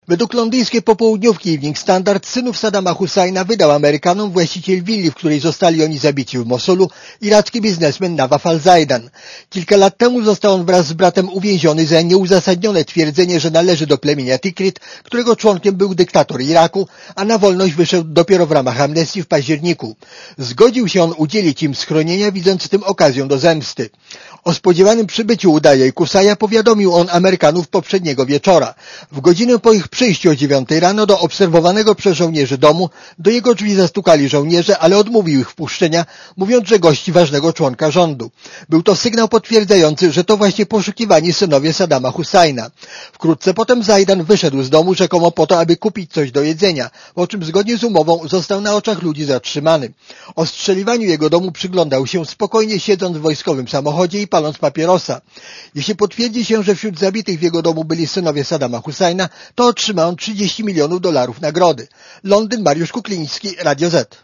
Według londyńskiej popołudniówki Evening Standard synów Saddama Husajna wydał Amerykanom właściciel willi, w której zostali oni zabici w Mosulu, iracki biznesmen Nawaf al-Zaidan. Kilka lat temu został on wraz z bratem uwięziony za nieuzasadnione twierdzenie, że należy do plemienia Tikrit, którego członkiem był dyktator Iraku, a na wolność wyszedł dopiero w ramach amnestii w październiku. Zgodził się on udzielić im schronienia, widząc w tym okazję do zemsty. O spodziewanym przybyciu Udaja i Kusaja powiadomił on Amerykanów poprzedniego wieczora. W godzinę po ich przyjściu o 9 rano do obserwowanego przez żołnierzy domu do jego drzwi zastukali żołnierze, ale odmówił ich wpuszczenia, mówiąc, że gości ważnego członka rządu. Był to sygnał potwierdzający, że to właśnie poszukiwani synowie Saddama Husajna. Wkrótce potem Zaidan wyszedł z domu rzekomo po to, aby kupić coś do jedzenia, po czym zgodnie z umową został na oczach ludzi zatrzymany. Ostrzeliwaniu jego domu przyglądał się spokojnie, siedząc w wojskowym samochodzie i paląc papierosa. Jeśli potwierdzi się, że wśród zabitych w jego domu byli synowie Saddama Husajna, to otrzyma on $30 milionów nagrody. Londyn, Mariusz Kukliński, Radio Z.